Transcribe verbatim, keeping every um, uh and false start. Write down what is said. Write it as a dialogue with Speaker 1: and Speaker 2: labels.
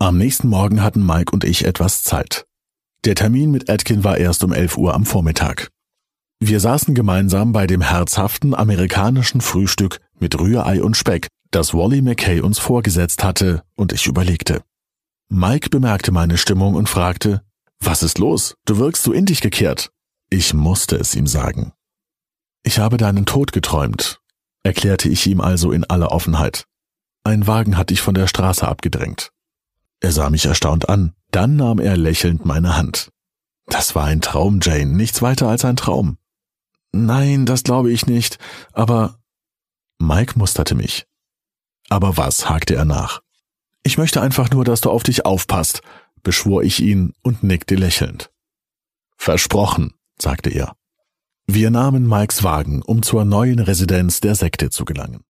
Speaker 1: Am nächsten Morgen hatten Mike und ich etwas Zeit. Der Termin mit Atkin war erst um elf Uhr am Vormittag. Wir saßen gemeinsam bei dem herzhaften amerikanischen Frühstück mit Rührei und Speck, das Wally Mackay uns vorgesetzt hatte, und ich überlegte. Mike bemerkte meine Stimmung und fragte, »Was ist los? Du wirkst so in dich gekehrt.« Ich musste es ihm sagen. »Ich habe deinen Tod geträumt«, erklärte ich ihm also in aller Offenheit. »Ein Wagen hat dich von der Straße abgedrängt.« Er sah mich erstaunt an, dann nahm er lächelnd meine Hand. »Das war ein Traum, Jane, nichts weiter als ein Traum.« »Nein, das glaube ich nicht, aber...« Mike musterte mich. »Aber was?« hakte er nach. »Ich möchte einfach nur, dass du auf dich aufpasst«, beschwor ich ihn und nickte lächelnd. »Versprochen«, sagte er. Wir nahmen Mikes Wagen, um zur neuen Residenz der Sekte zu gelangen.